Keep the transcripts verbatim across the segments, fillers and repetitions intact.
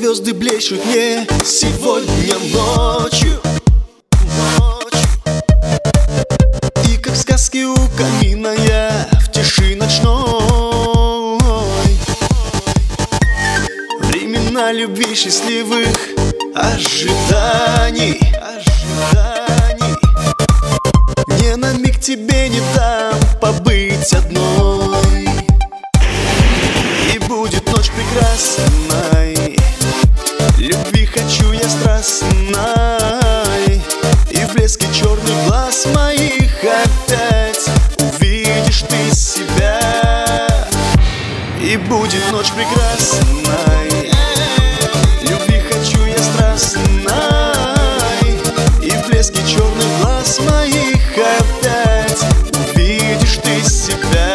звезды блещут мне сегодня ночью, ночью. И как в сказке у камина я в тиши ночной. Времена любви счастливых ожиданий, ожиданий. Не на миг тебе не дам побыть одной. И будет ночь прекрасной, любви хочу я страстной. И в блеске черных глаз моих опять увидишь ты себя. И будет ночь прекрасной, любви хочу я страстной. И в блеске черных глаз моих опять увидишь ты себя.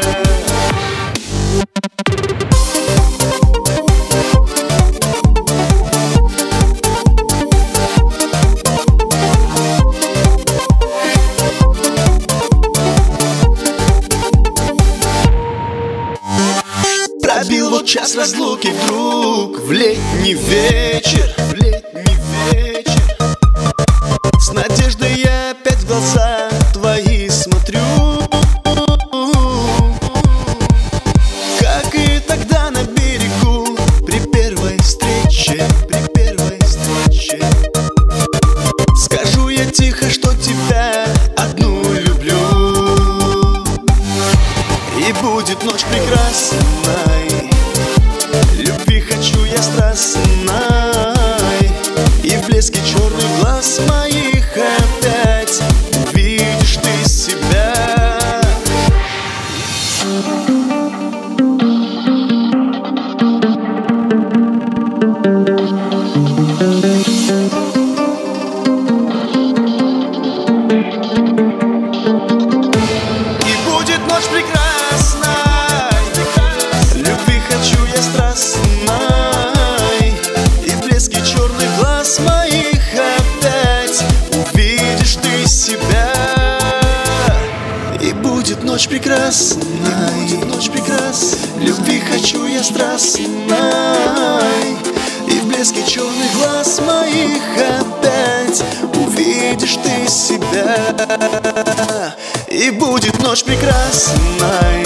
Пробил вот час разлуки вдруг в летний вечер, в летний вечер. С надеждой я опять в глаза твои смотрю. Как и тогда на берегу при первой встрече, при первой встрече. Скажу я тихо, что тебя одну люблю. И будет ночь прекрасной, любви хочу я страстной. И в блеске черных глаз моих опять увидишь ты себя. И будет ночь прекрасной, любви хочу я страстной. И в блеске черных глаз моих опять увидишь ты себя. И будет ночь прекрасной, ночь прекрасной, любви хочу я страстной. И в блеске черных глаз моих опять увидишь ты себя. И будет ночь прекрасной.